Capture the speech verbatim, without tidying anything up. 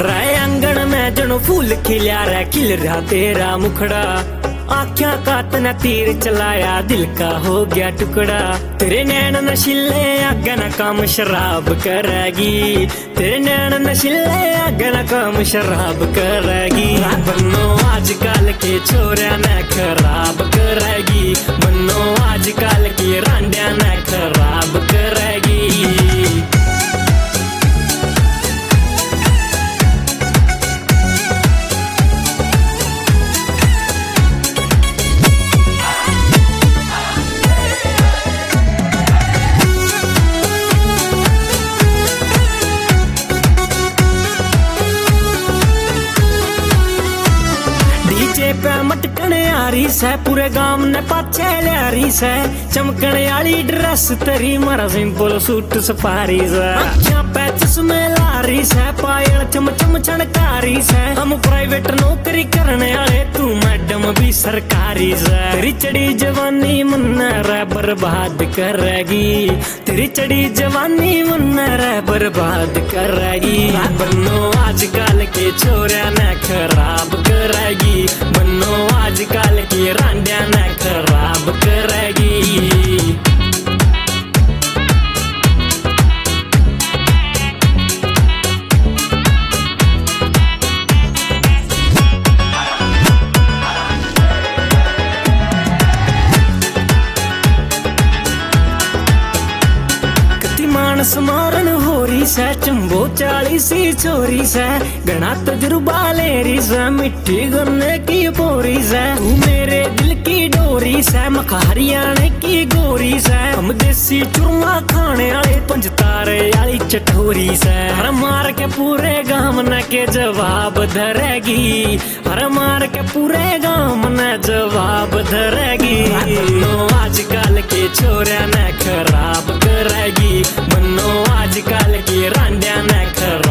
रे आंगन में जनो फूल खिलिया रे खिल रहा तेरा मुखड़ा, आख्या का तना तीर चलाया दिल का हो गया टुकड़ा। तेरे नैन नशीले आगे न काम शराब करेगी, तेरे नैन नशीले आगे न काम शराब करेगी। बनो आजकल के छोरिया ने खराब करेगी, बनो आजकल की रांडिया ने खराब करेगी। पे मटकने आ रही से पूरे गांव ने पाछे ले रही से, चमकने वाली ड्रेस तेरी मारा सिंपल सूट सफारी से। अच्छा पे चश्मे ला रही से पायल चम चम छनकारी से, हम प्राइवेट नौकरी करने वाले तू मैडम भी सरकारी से। तेरी चढ़ी जवानी मन रे बर्बाद करेगी, तेरी चढ़ी जवानी मन रे बर्बाद करेगी। बनो आजकल के छोरिया ने खराब करेगी, बनो आजकल की रांडिया ने खराब करेगी। मानस मारन हो रही से चंबो चाली सी छोरी से, घना तजुर्बा ले रही से मिट्टी गन्ने की बोरी से। तू मेरे दिल की डोरी से मखारियाने की गोरी से, हम देसी चूरमा खाने वाले पंजतारे वाली चटोरी से। हर मार के पूरे गांव न के जवाब धरेगी, हर मार के पूरे गांव न जवाब धरेगी। आजकल के छोरिया ने खराब करेगी, बनो आजकल की रांडिया ने खराब